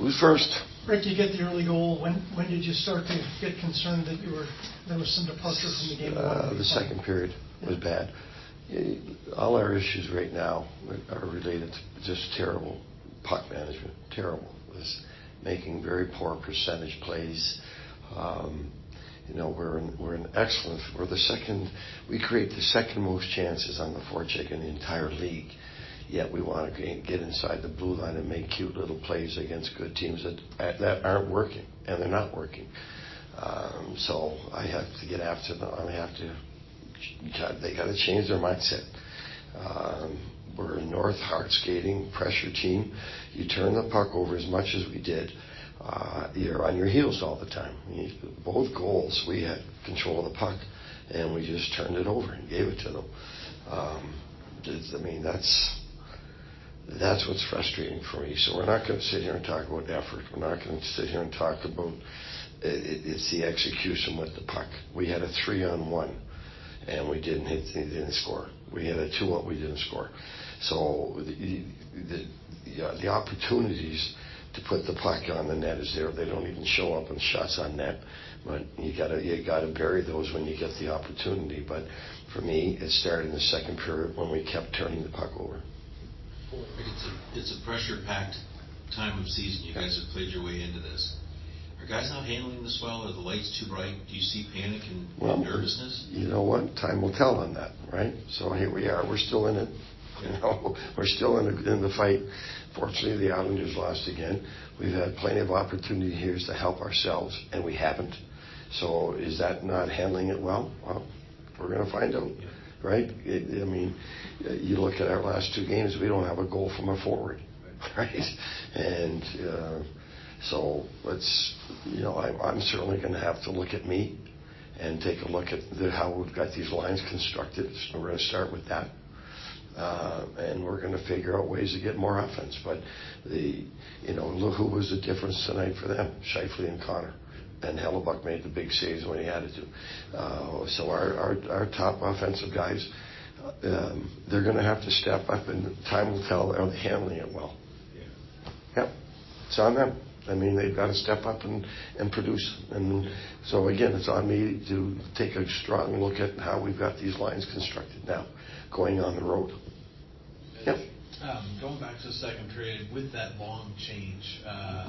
Who's first? Rick, you get the early goal. When did you start to get concerned that there was some departure from the game? The second period was bad. All our issues right now are related to just terrible puck management. Terrible. It's making very poor percentage plays. We're an excellent. We create the second most chances on the forecheck in the entire league. Yet we want to get inside the blue line and make cute little plays against good teams that aren't working, and they're not working. So I have to get after them. They got to change their mindset. We're a north hard skating pressure team. You turn the puck over as much as we did. You're on your heels all the time. Both goals, we had control of the puck, and we just turned it over and gave it to them. That's what's frustrating for me. So we're not going to sit here and talk about effort. We're not going to sit here and talk about it's the execution with the puck. We had a 3-on-1, and we didn't score. We had a 2-on, we didn't score. So the opportunities to put the puck on the net is there. They don't even show up in shots on net. But you gotta bury those when you get the opportunity. But for me, it started in the second period when we kept turning the puck over. It's a pressure-packed time of season. You guys have played your way into this. Are guys not handling this well? Are the lights too bright? Do you see panic and nervousness? You know what? Time will tell on that, right? So here we are. We're still in it. We're still in the fight. Fortunately, the Islanders lost again. We've had plenty of opportunity here to help ourselves, and we haven't. So is that not handling it well? Well, we're going to find out, right? You look at our last 2 games, we don't have a goal from a forward, right? And so let's, I'm certainly going to have to look at me and take a look at how we've got these lines constructed. So we're going to start with that. And we're going to figure out ways to get more offense. But look who was the difference tonight for them? Scheifele and Connor. And Hellebuck made the big saves when he had to. So our top offensive guys, they're going to have to step up, and time will tell. Are they handling it well? Yep, it's on them. They've got to step up and produce. And so again, it's on me to take a strong look at how we've got these lines constructed now, going on the road. Yep. Going back to the second period with that long change,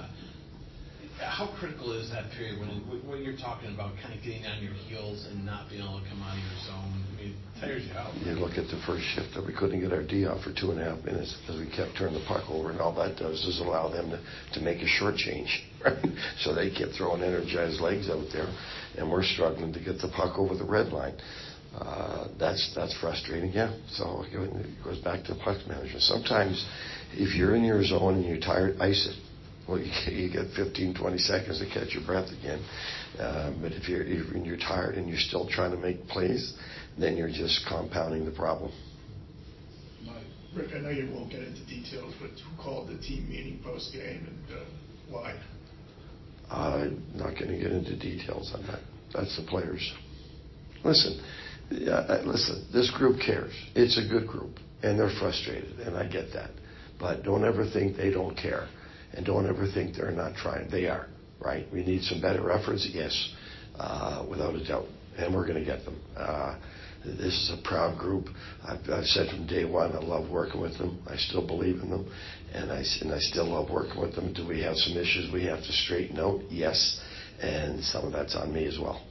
how critical is that period when you're talking about kind of getting on your heels and not being able to come out of your zone? It tires you out. You look at the first shift that we couldn't get our D off for 2.5 minutes because we kept turning the puck over, and all that does is allow them to make a short change. Right? So they kept throwing energized legs out there, and we're struggling to get the puck over the red line. That's frustrating, yeah. So it goes back to puck management. Sometimes if you're in your zone and you're tired, ice it. Well, you get 15, 20 seconds to catch your breath again. But if you're tired and you're still trying to make plays, then you're just compounding the problem. Rick, I know you won't get into details, but who called the team meeting post-game and why? I'm not going to get into details on that. That's the players. Listen, this group cares. It's a good group, and they're frustrated, and I get that. But don't ever think they don't care. And don't ever think they're not trying. They are, right? We need some better efforts, yes, without a doubt. And we're going to get them. This is a proud group. I've said from day one, I love working with them. I still believe in them. And I still love working with them. Do we have some issues we have to straighten out? Yes. And some of that's on me as well.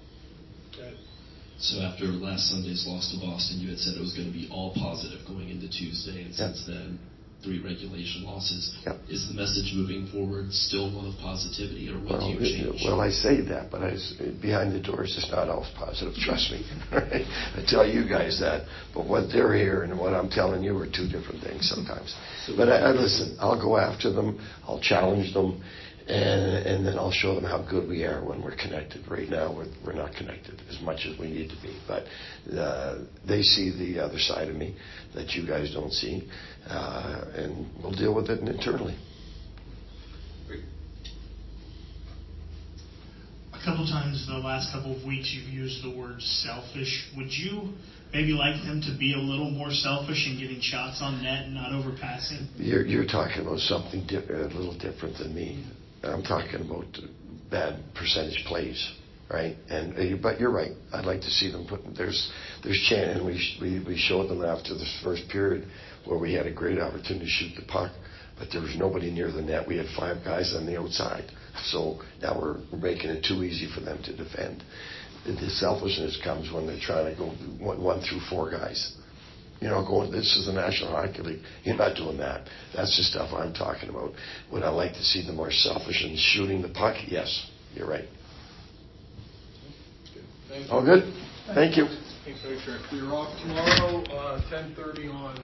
So after last Sunday's loss to Boston, you had said it was going to be all positive going into Tuesday. And since then, 3 regulation losses. Yep. Is the message moving forward still one of positivity, or what do you change? Well, I say that, but behind the doors, it's not always positive. Trust me. Right? I tell you guys that, but what they're hearing and what I'm telling you are 2 different things sometimes. But I listen. I'll go after them. I'll challenge them, and then I'll show them how good we are when we're connected. Right now, we're not connected as much as we need to be, but they see the other side of me that you guys don't see, and we'll deal with it internally. A couple times in the last couple of weeks, you've used the word selfish. Would you maybe like them to be a little more selfish in getting shots on net and not overpassing? You're talking about something a little different than me. I'm talking about bad percentage plays, right? But you're right. I'd like to see them put. There's chance, and we showed them after the first period where we had a great opportunity to shoot the puck, but there was nobody near the net. We had 5 guys on the outside, so now we're making it too easy for them to defend. The selfishness comes when they're trying to go 1 through 4 guys. This is the National Hockey League. You're not doing that. That's the stuff I'm talking about. Would I like to see them more selfish in shooting the puck? Yes, you're right. Thank you. All good? Thank you. Thanks, Victor. We're off tomorrow, 10:30 on.